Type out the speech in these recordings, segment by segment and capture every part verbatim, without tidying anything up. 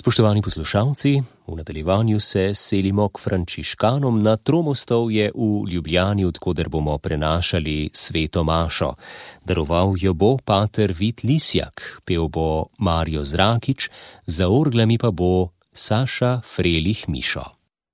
Spoštovani poslušalci, v nadaljevanju se selimo k frančiškanom na Tromostovje v Ljubljani, odkoder bomo prenašali sveto mašo. Daroval jo bo pater Vid Lisjak, pel bo Mario Zrakič, za orglami pa bo Saša Frelih Mišo.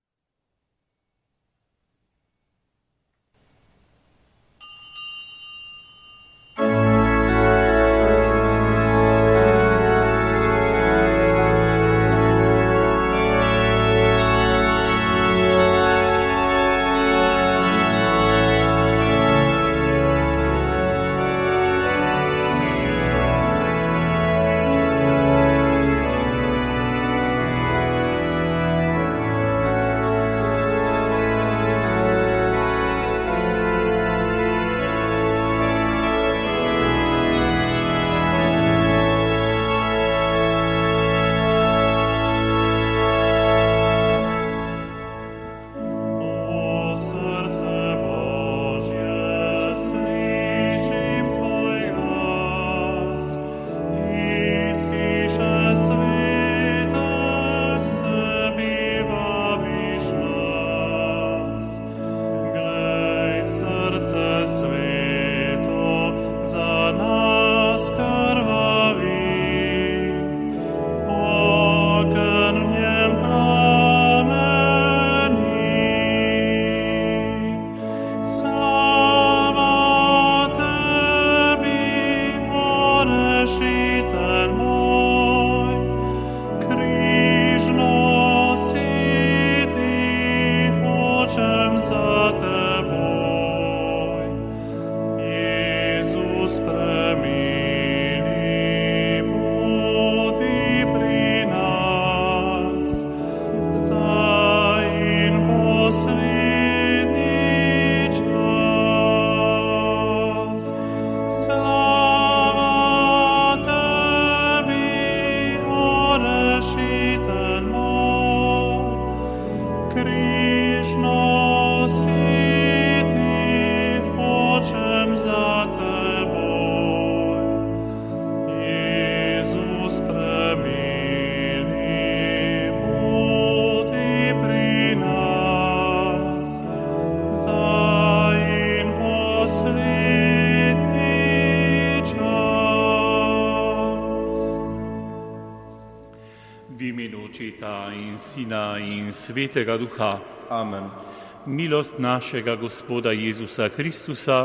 Sina in Svetega Duha. Amen. Milost našega Gospoda Jezusa Kristusa,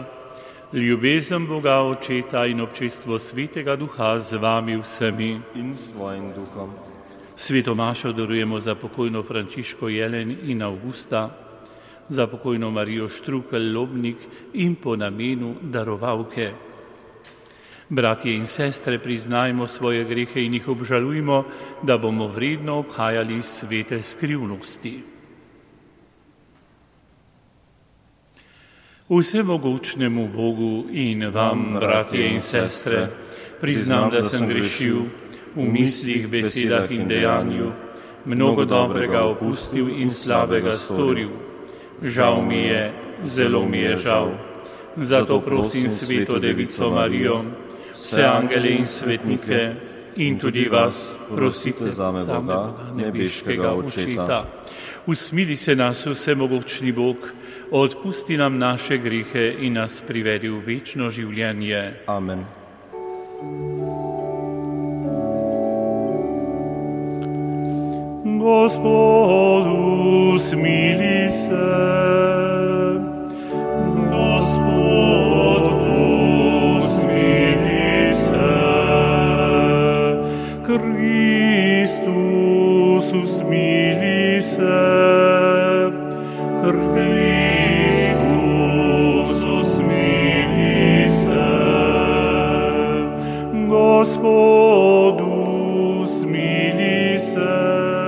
ljubezen Boga Očeta in občestvo Svetega Duha z vami vsemi. In s svojim duhom. Sveto mašo darujemo za pokojno Frančiško Jelen in Augusta, za pokojno Marijo Štrukelj Lobnik in po namenu darovalke. Bratje in sestre, priznajmo svoje grehe in jih obžalujmo, da bomo vredno obhajali svete skrivnosti. Vsemogočnemu Bogu in vam, bratje in sestre, priznam, da sem grešil v mislih, besedah in dejanju, mnogo dobrega opustil in slabega storil. Žal mi je, zelo mi je žal. Zato prosim Sveto Devico Marijo, vse angele in svetnike in tudi vas, prosite za me Boga, nebeškega Očeta. Usmili se nas, vsemogočni Bog, odpusti nam naše grehe in nas privedi v večno življenje. Amen. Gospodu, smili se. Gospodu, smili se. Kristus, usmili se. Kristus, usmili se. Gospodu, smili se.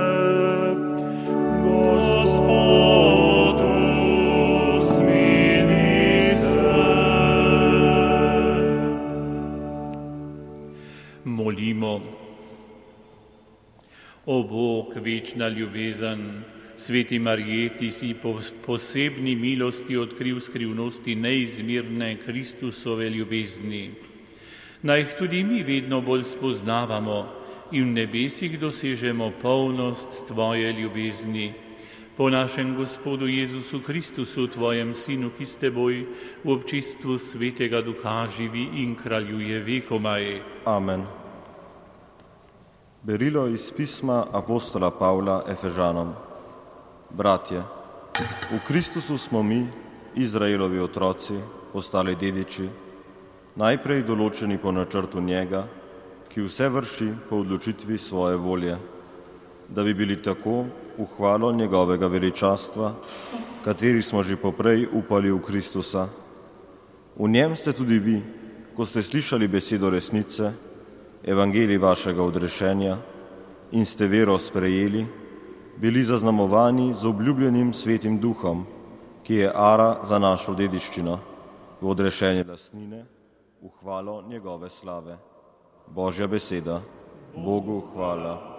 Gospodu, smili se. Molimo. O Bog, večna ljubezen, Sveti Mariji, ti si po posebni milosti odkril skrivnosti neizmirne Kristusove ljubezni. Naj jih tudi mi vedno bolj spoznavamo in v nebesih dosežemo polnost Tvoje ljubezni. Po našem Gospodu Jezusu Kristusu, Tvojem Sinu, ki s Teboj v občistvu Svetega Duha živi in kraljuje vekomaj. Amen. Berilo iz pisma apostola Pavla Efežanom. Bratje, v Kristusu smo mi, Izraelovi otroci, postali dediči, najprej določeni po načrtu njega, ki vse vrši po odločitvi svoje volje, da bi bili tako v hvalo njegovega veličastva, kateri smo že poprej upali v Kristusa. V njem ste tudi vi, ko ste slišali besedo resnice, evangelij vašega odrešenja in ste vero sprejeli, bili zaznamovani z obljubljenim svetim duhom, ki je ara za našo dediščino, v odrešenje lastnine, v hvalo njegove slave. Božja beseda. Bogu hvala.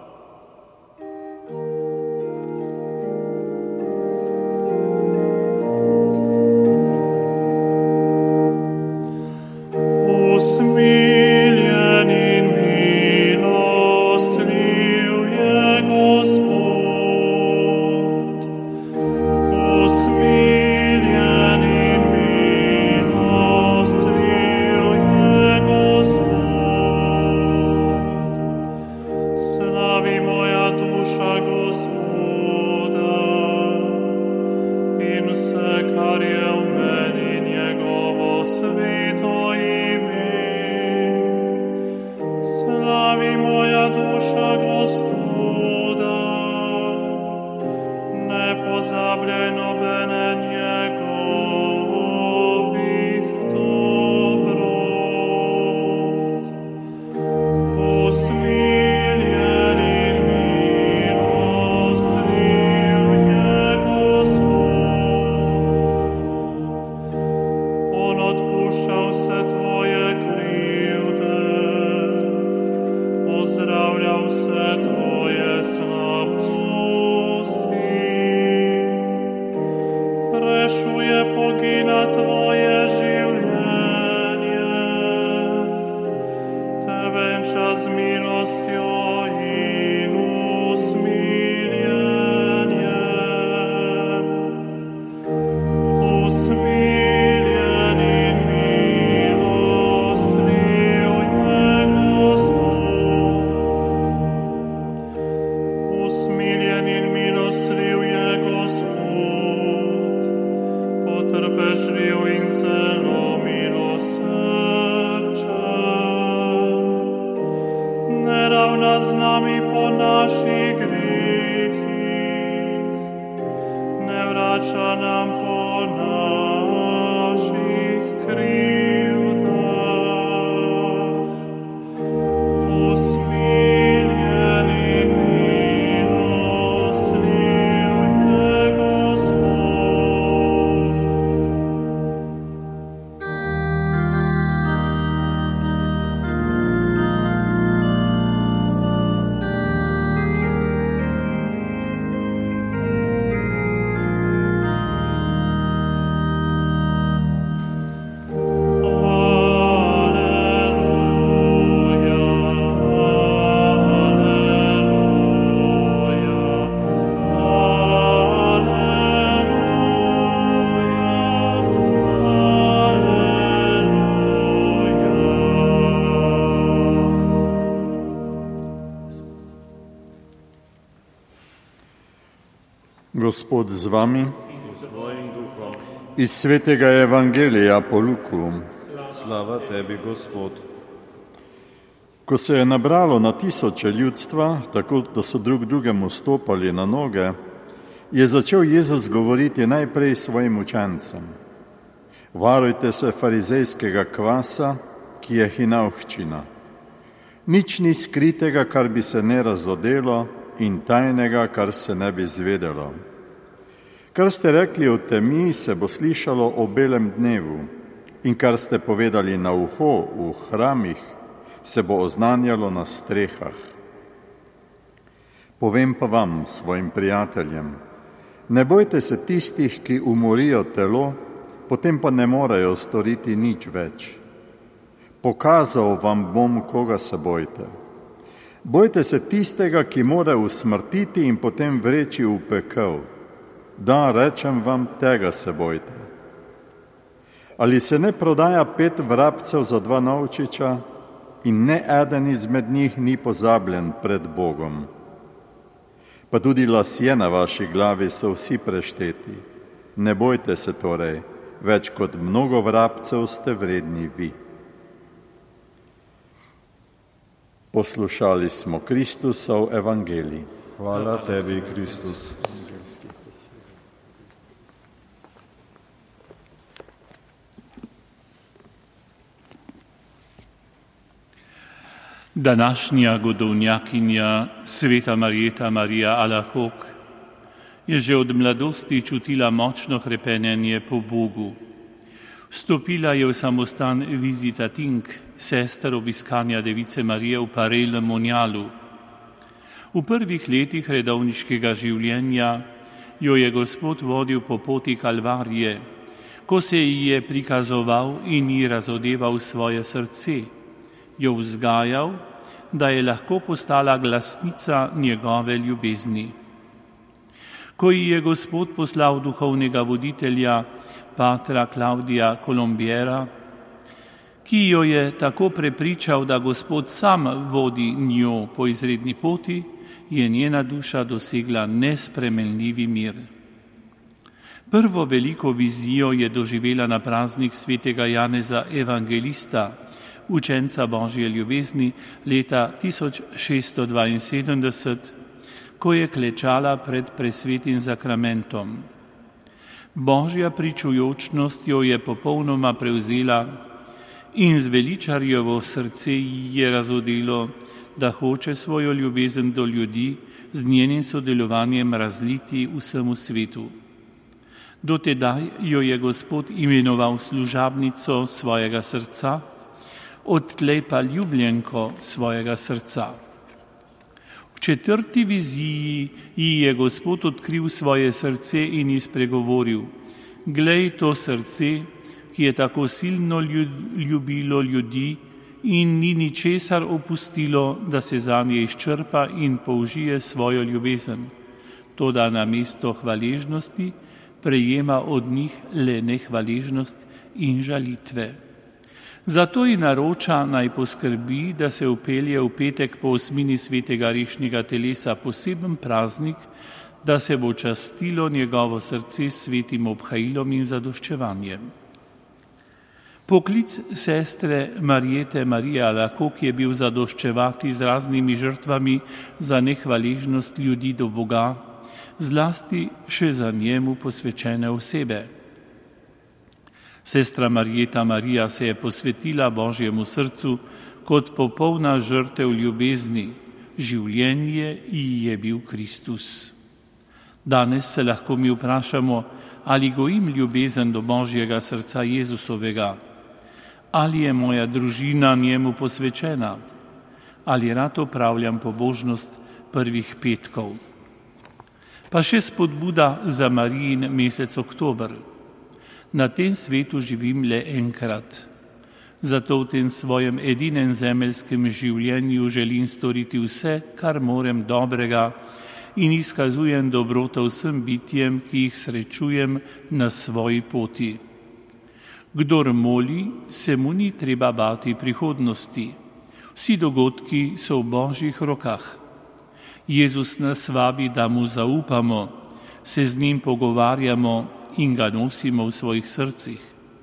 Gospod z vami, iz svetega evangelija po Luku. Slava tebi, Gospod. Ko se je nabralo na tisoče ljudstva, tako da so drug drugemu stopali na noge, je začel Jezus govoriti najprej svojim učencem. Varujte se farizejskega kvasa, ki je hinavščina. Nič ni skritega, kar bi se ne razodelo, in tajnega, kar se ne bi zvedelo. Kar ste rekli o temi, se bo slišalo o belem dnevu, in kar ste povedali na uho v hramih, se bo oznanjalo na strehah. Povem pa vam, svojim prijateljem, ne bojte se tistih, ki umorijo telo, potem pa ne morejo storiti nič več. Pokazal vam bom, koga se bojte. Bojte se tistega, ki mora usmrtiti in potem vreči v pekel. Da, rečem vam, tega se bojte. Ali se ne prodaja pet vrabcev za dva novčiča in ne eden izmed njih ni pozabljen pred Bogom? Pa tudi lasje na vaši glavi so vsi prešteti. Ne bojte se torej, več kot mnogo vrabcev ste vredni vi. Poslušali smo Kristusov evangelij. Hvala tebi, Kristus. Današnja godovnjakinja sveta Marjeta Marija Alahok je že od mladosti čutila močno hrepenenje po Bogu. Vstopila je v samostan Visitatink, sester obiskanja device Marije v Parel Monjalu. V prvih letih redovniškega življenja jo je Gospod vodil po poti Kalvarije, ko se ji je prikazoval in ji razodeval svoje srce, jo vzgajal, da je lahko postala glasnica njegove ljubezni. Ko ji je Gospod poslal duhovnega voditelja, patra Klaudija Kolombiera, ki jo je tako prepričal, da Gospod sam vodi njo po izredni poti, je njena duša dosegla nespremenljivi mir. Prvo veliko vizijo je doživela na praznik svetega Janeza Evangelista, učenca Božje ljubezni, leta tisoč šeststo dvainsedemdeset, ko je klečala pred presvetim zakramentom. Božja pričujočnost jo je popolnoma prevzela in zveličarjevo srce ji je razodelo, da hoče svojo ljubezen do ljudi z njenim sodelovanjem razliti vsemu svetu. Dotedaj jo je Gospod imenoval služabnico svojega srca, odtlej pa ljubljenko svojega srca. V četrti viziji ji je Gospod odkril svoje srce in ji spregovoril: glej to srce, ki je tako silno ljubilo ljudi in ni ničesar opustilo, da se zanje izčrpa in použije svojo ljubezen. Toda namesto hvaležnosti prejema od njih le nehvaležnost in žalitve. Zato ji naroča, naj poskrbi, da se upelje v petek po osmini svetega rešnjega telesa poseben praznik, da se bo častilo njegovo srce s svetim obhajilom in zadoščevanjem. Poklic sestre Marjete Marije Alahok je bil zadoščevati z raznimi žrtvami za nehvaležnost ljudi do Boga, zlasti še za njemu posvečene osebe. Sestra Marjeta Marija se je posvetila Božjemu srcu kot popolna žrtev ljubezni, življenje ji je bil Kristus. Danes se lahko mi vprašamo, ali gojim ljubezen do Božjega srca Jezusovega, ali je moja družina njemu posvečena, ali rad opravljam pobožnost prvih petkov. Pa še spodbuda za Marijin mesec oktober. Na tem svetu živim le enkrat. Zato v tem svojem edinem zemeljskem življenju želim storiti vse, kar morem dobrega in izkazujem dobroto vsem bitjem, ki jih srečujem na svoji poti. Kdor moli, se mu ni treba bati prihodnosti. Vsi dogodki so v Božjih rokah. Jezus nas vabi, da mu zaupamo, se z njim pogovarjamo in ga nosimo v svojih srcih.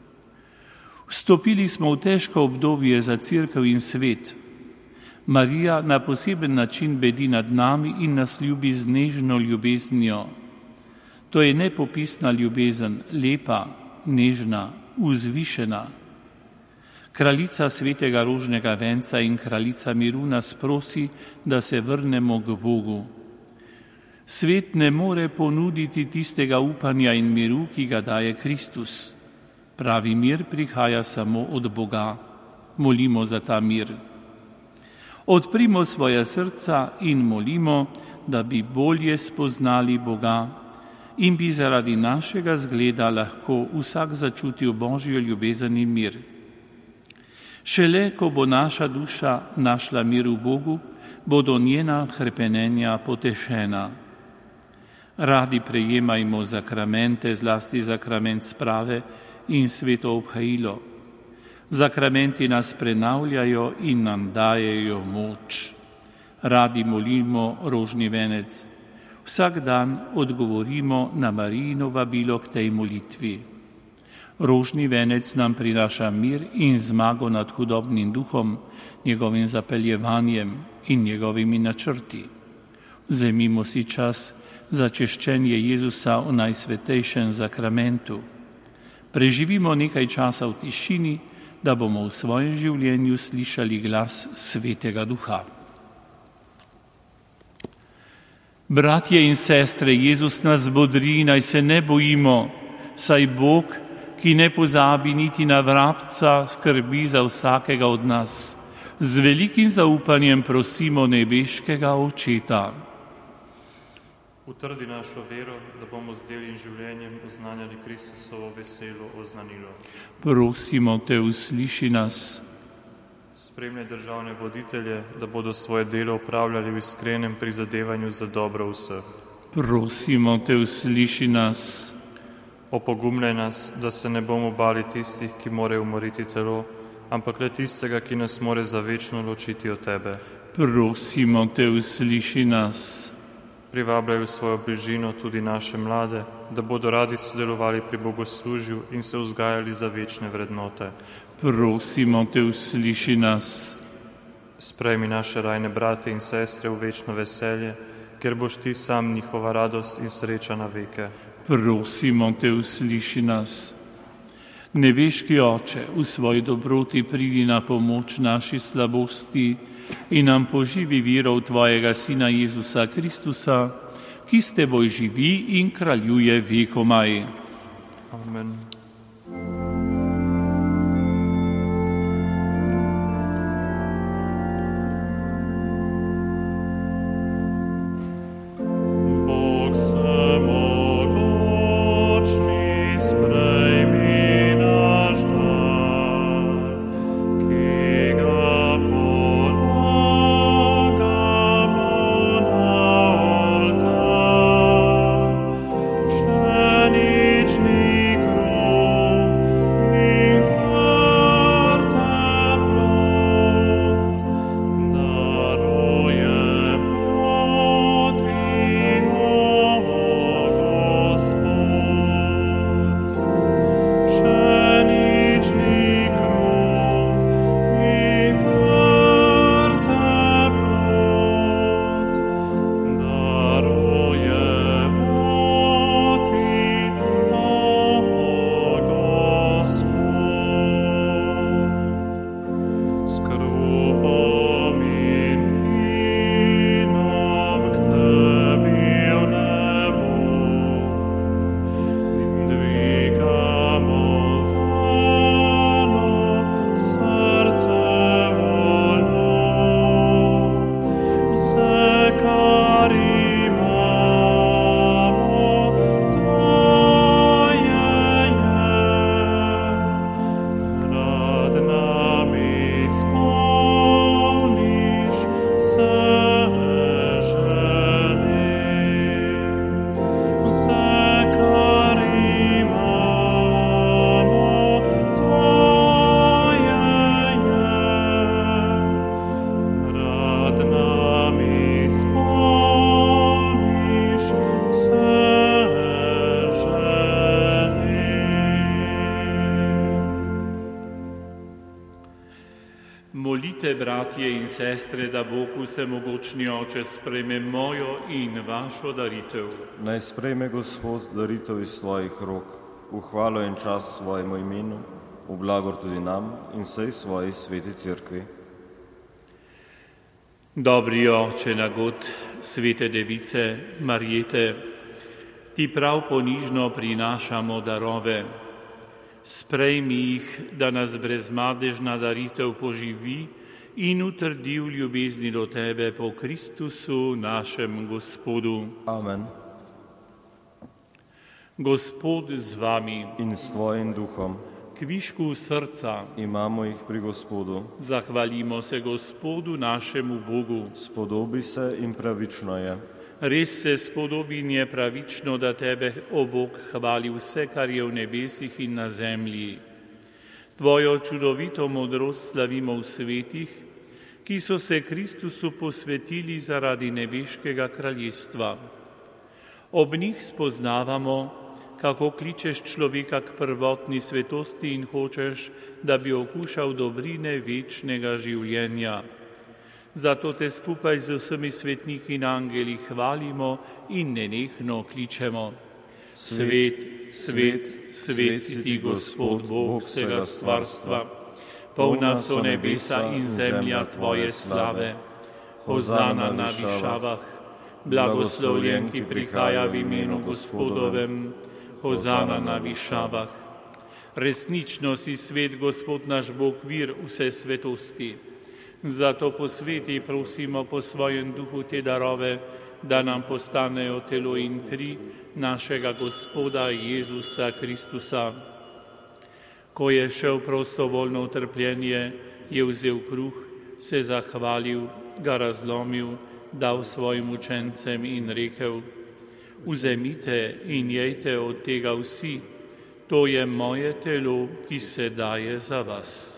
Vstopili smo v težko obdobje za Cerkev in svet. Marija na poseben način bedi nad nami in nas ljubi z nežno ljubeznijo. To je nepopisna ljubezen, lepa, nežna, vzvišena. Kraljica svetega rožnega venca in kraljica miru nas prosi, da se vrnemo k Bogu. Svet ne more ponuditi tistega upanja in miru, ki ga daje Kristus. Pravi mir prihaja samo od Boga. Molimo za ta mir. Odprimo svoja srca in molimo, da bi bolje spoznali Boga in bi zaradi našega zgleda lahko vsak začutil Božjo ljubezen in mir. Šele, ko bo naša duša našla mir v Bogu, bodo njena hrepenenja potešena. Radi prejemajmo zakramente, zlasti zakrament sprave in sveto obhajilo. Zakramenti nas prenavljajo in nam dajejo moč. Radi molimo rožni venec. Vsak dan odgovorimo na Marijino vabilo k tej molitvi. Rožni venec nam prinaša mir in zmago nad hudobnim duhom, njegovim zapeljevanjem in njegovimi načrti. Vzemimo si čas za češčenje Jezusa v najsvetejšem zakramentu. Preživimo nekaj časa v tišini, da bomo v svojem življenju slišali glas Svetega Duha. Bratje in sestre, Jezus nas bodri, naj se ne bojimo, saj Bog, ki ne pozabi niti na vrabca, skrbi za vsakega od nas. Z velikim zaupanjem prosimo nebeškega Očeta. Utrdi našo vero, da bomo z delim življenjem oznanjali Kristusovo veselo oznanilo. Prosimo te, usliši nas. Spremljaj državne voditelje, da bodo svoje delo opravljali v iskrenem prizadevanju za dobro vseh. Prosimo te, usliši nas. Opogumljaj nas, da se ne bomo bali tistih, ki morajo umoriti telo, ampak le tistega, ki nas more za večno ločiti od tebe. Prosimo te, usliši nas. Privabljaj v svojo bližino tudi naše mlade, da bodo radi sodelovali pri bogoslužju in se vzgajali za večne vrednote. Prosimo te, usliši nas. Sprejmi naše rajne brate in sestre v večno veselje, ker boš ti sam njihova radost in sreča na veke. Prosimo te, usliši nas. Nebeški Oče, v svoji dobroti pridi na pomoč naši slabosti in nam poživi vero v tvojega Sina Jezusa Kristusa, ki s teboj živi in kraljuje vekomaj. Amen. Molite, bratje in sestre, da Bog vsemogočni Oče sprejme mojo in vašo daritev. Naj sprejme Gospod daritev iz svojih rok, v hvalo in čas svojemu imenu, v blagor tudi nam in vsej svoji sveti cerkvi. Dobri Oče nagod, svete device Marjete, ti prav ponižno prinašamo darove. Sprejmi jih, da nas brezmadežna daritev poživi in utrdi v ljubezni do tebe po Kristusu, našem Gospodu. Amen. Gospod z vami In s tvojim duhom. kvišku srca imamo ih pri Gospodu. Zahvalimo se Gospodu našemu Bogu. Spodobi se in pravično je. Res se spodobi in je pravično, da tebe, o Bog, hvali vse, kar je v nebesih in na zemlji. Tvojo čudovito modrost slavimo v svetih, ki so se Kristusu posvetili zaradi nebeškega kraljestva. Ob njih spoznavamo, kako kličeš človeka k prvotni svetosti in hočeš, da bi okušal dobrine večnega življenja. Zato te skupaj z vsemi svetniki in angeli hvalimo in nenehno kličemo. Svet, svet, svet si ti, Gospod, Bog vsega stvarstva. Polna so nebesa in zemlja tvoje slave. Hozana na višavah, blagoslovljen, ki prihaja v imenu Gospodovem. Hozana na višavah. Resnično si svet, Gospod naš Bog, vir vse svetosti. Zato posveti, prosimo po svojem duhu te darove, da nam postanejo telo in kri našega Gospoda Jezusa Kristusa. Ko je šel prostovoljno v trpljenje, je vzel kruh, se zahvalil, ga razlomil, dal svojim učencem in rekel: Vzemite in jejte od tega vsi, to je moje telo, ki se daje za vas.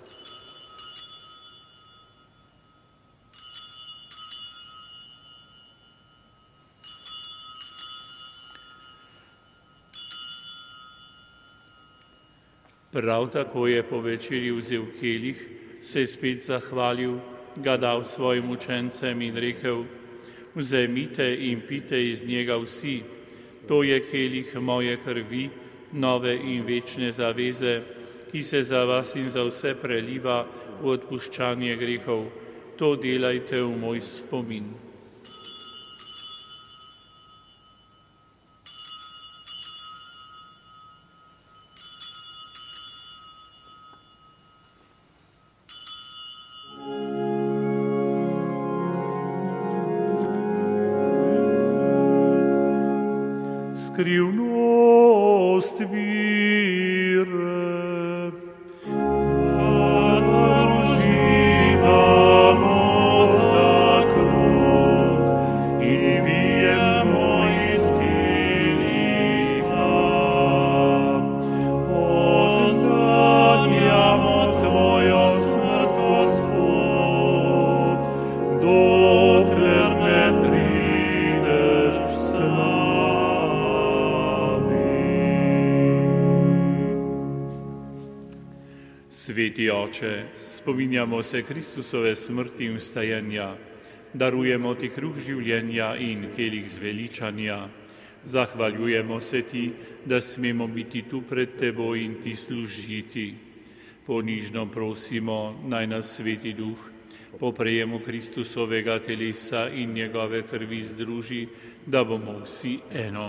Prav tako je po večerji vzel kelih, se spet zahvalil, ga dal svojim učencem in rekel: Vzemite in pite iz njega vsi, to je kelih moje krvi, nove in večne zaveze, ki se za vas in za vse preliva v odpuščanje grehov. To delajte v moj spomin. Skrivnost vire, kadar uživamo ta krog in pijemo iz keliha, ozadnjamo tvojo smrt, Gospod, dokler ne prideš v slavi. Sveti Oče, spominjamo se Kristusove smrti in vstajenja, darujemo ti kruh življenja in kelih zveličanja. Zahvaljujemo se ti, da smemo biti tu pred teboj in ti služiti. Ponižno prosimo, naj nas Sveti Duh po prejemu Kristusovega telesa in njegove krvi združi, da bomo vsi eno.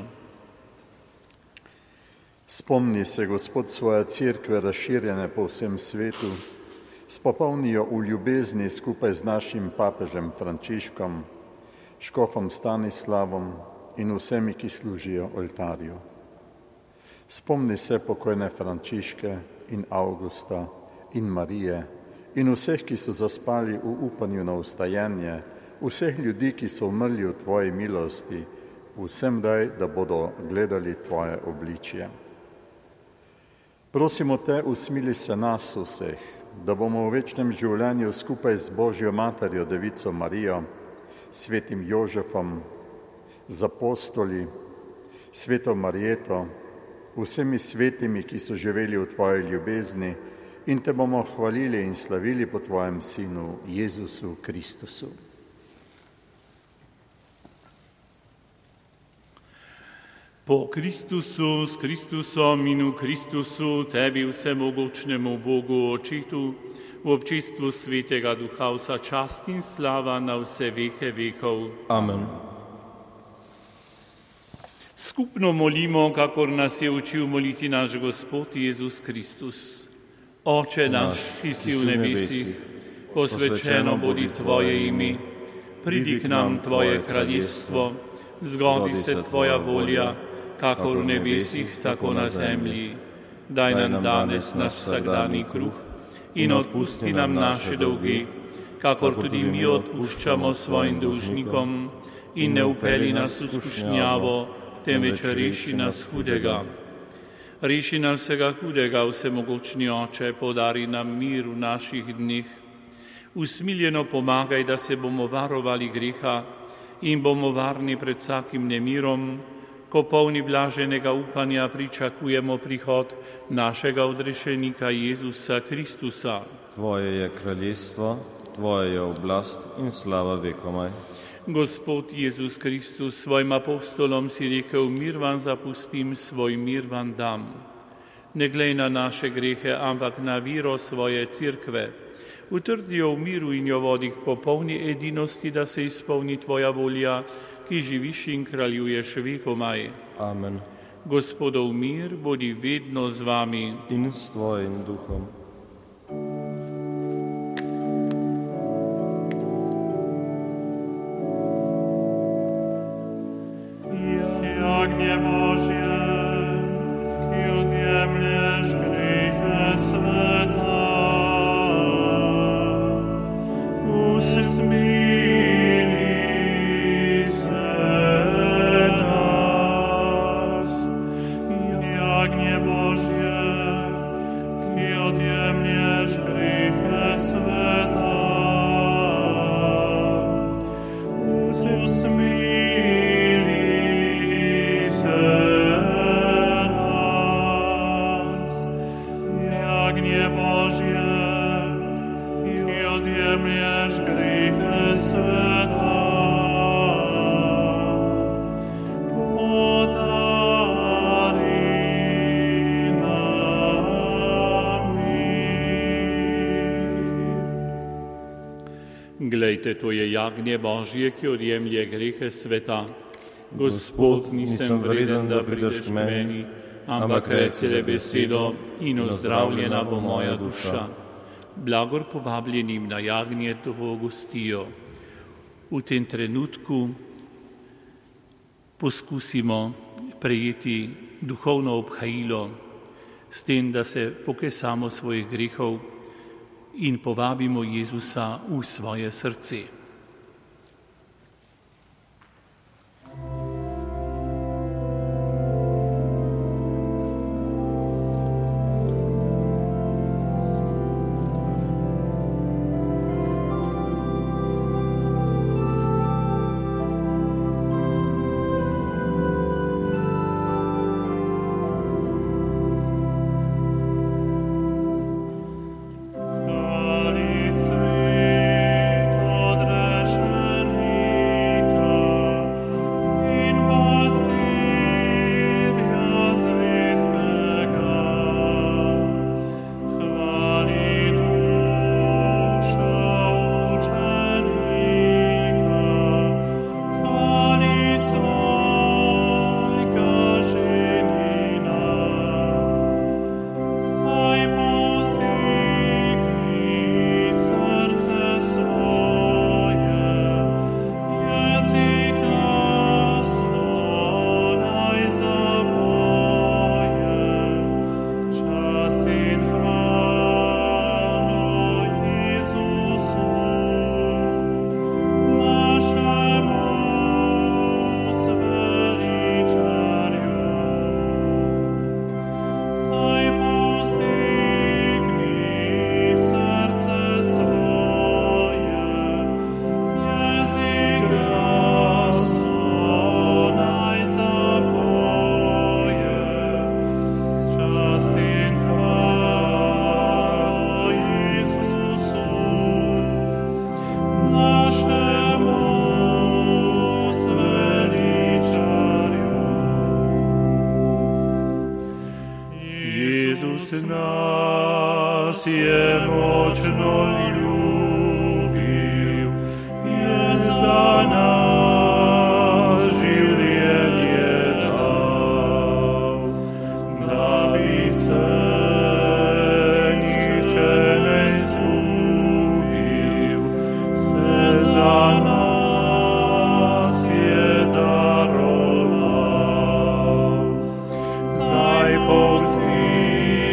Spomni se, Gospod, svoje cerkve razširjene po vsem svetu, spopolni jo v ljubezni skupaj z našim papežem Frančiškom, škofom Stanislavom in vsemi, ki služijo oltarju. Spomni se pokojne Frančiške in Avgusta in Marije in vseh, ki so zaspali v upanju na vstajenje, vseh ljudi, ki so umrli v tvoji milosti, vsem daj, da bodo gledali tvoje obličje. Prosimo te, usmili se nas vseh, da bomo v večnem življenju skupaj z Božjo materjo, Devico Marijo, svetim Jožefom, z apostoli, sveto Marjeto, vsemi svetimi, ki so živeli v tvoji ljubezni, in te bomo hvalili in slavili po tvojem Sinu, Jezusu Kristusu. Po Kristusu, s Kristusom in v Kristusu, tebi vsemogočnemu Bogu Očitu, v občestvu Svetega Duha vsa čast in slava na vse veke vekov. Amen. Skupno molimo, kakor nas je učil moliti naš Gospod Jezus Kristus. Oče naš, ki si v nebesih, posvečeno bodi tvoje ime, pridi k nam tvoje kraljestvo, zgodi se tvoja volja, kakor v nebesih, tako na zemlji. Daj nam danes naš vsakdanji kruh in odpusti nam naše dolge, kakor tudi mi odpuščamo svojim dolžnikom, in ne upeli nas v skušnjavo, temveč reši nas hudega. Reši nas vsega hudega, vsemogočni Oče, podari nam mir v naših dneh. Usmiljeno pomagaj, da se bomo varovali greha in bomo varni pred vsakim nemirom, ko polni blaženega upanja pričakujemo prihod našega odrešenika Jezusa Kristusa. Tvoje je kraljestvo, Tvoja je oblast in slava vekomaj. Gospod Jezus Kristus, svojim apostolom si rekel, mir vam zapustim, svoj mir vam dam. Ne glej na naše grehe, ampak na viro svoje cerkve. Utrdi jo v miru in jo vodi k popolni edinosti, da se izpolni Tvoja volja, ki živiš in kraljuješ vekomaj. Amen. Gospodov mir bodi vedno z vami. In s Tvojim duhom. Jagnje Božje, ki odjemlješ grehe sveta, usmili se nas. Jagnje Božje, ki odjemlješ grehe sveta, usmili Glejte, to je jagnje Božje, ki odjemlje grehe sveta. Gospod, nisem vreden, da prideš k meni, ampak reci le besedo in ozdravljena bo moja duša. Blagor povabljenim na jagnje toho gostijo. V tem trenutku poskusimo prejeti duhovno obhajilo s tem, da se pokesamo svojih grehov in povabimo Jezusa v svoje srce. Zdaj povzdi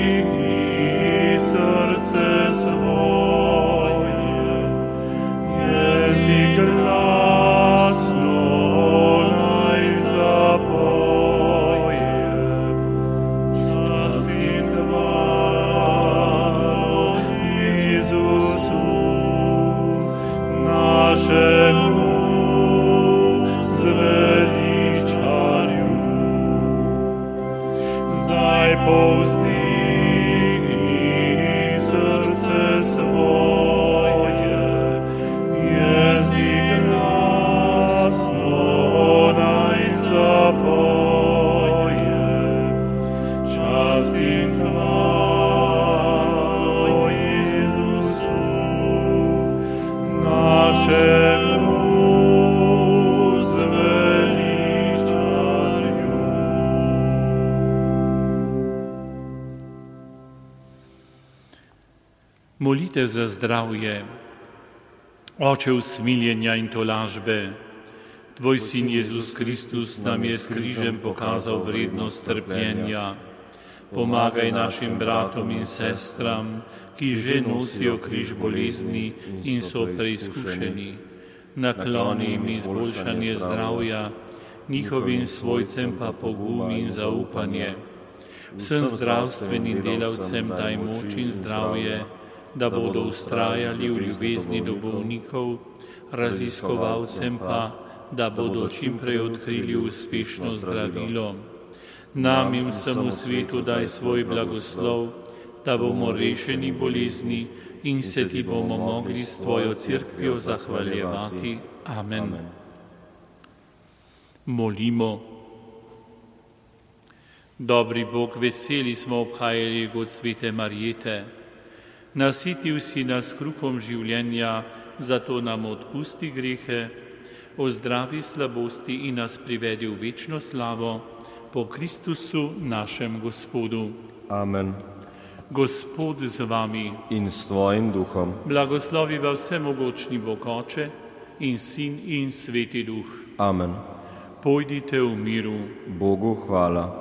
Molitev za zdravje. Oče usmiljenja in tolažbe, Tvoj sin Jezus Kristus nam je s križem pokazal vrednost trpljenja. Pomagaj našim bratom in sestram, ki že nosijo križ bolezni in so preizkušeni. Nakloni jim izboljšanje zdravja, njihovim svojcem pa pogum in zaupanje. Vsem zdravstvenim delavcem daj moč in zdravje, da bodo ustrajali v ljubezni do bolnikov, raziskovalcem pa, da bodo čimprej odkrili uspešno zdravilo. Nam in vsemu svetu daj svoj blagoslov, da bomo rešeni bolezni in se Ti bomo mogli s Tvojo cerkvijo zahvaljevati. Amen. Molimo. Dobri Bog, veseli smo obhajali god svete Marjete. Nasitil si nas kruhom življenja, zato nam odpusti grehe, ozdravi slabosti in nas privedi v večno slavo po Kristusu našem Gospodu. Amen. Gospod z vami In s tvojim duhom. blagoslovi vas vsemogočni Bog Oče in Sin in Sveti Duh. Amen. Pojdite v miru. Bogu hvala.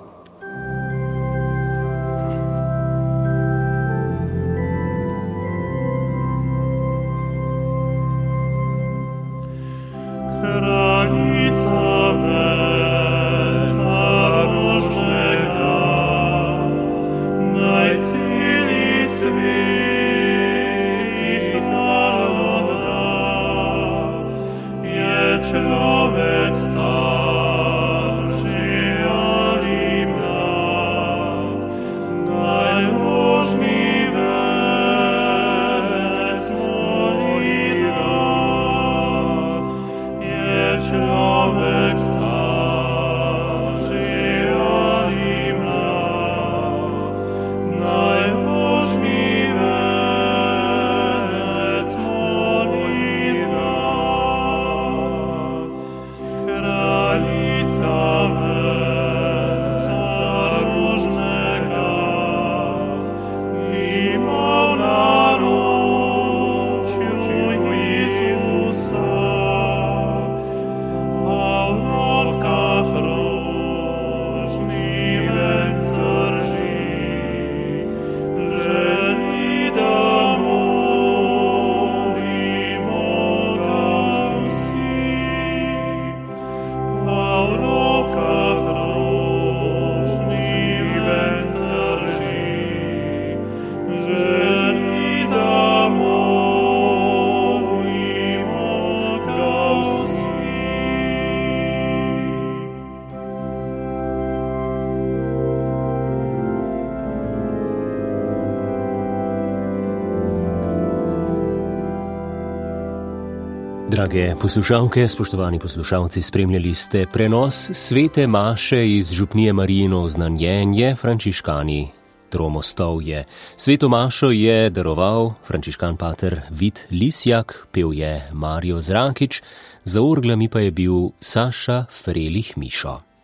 Drage poslušalke, spoštovani poslušalci, spremljali ste prenos svete maše iz župnije Marijino oznanjenje frančiškani Tromostovje. Sveto mašo je daroval frančiškan pater Vid Lisjak, pel je Mario Zrakič, za orglami pa je bil Saša Frelih Mišo.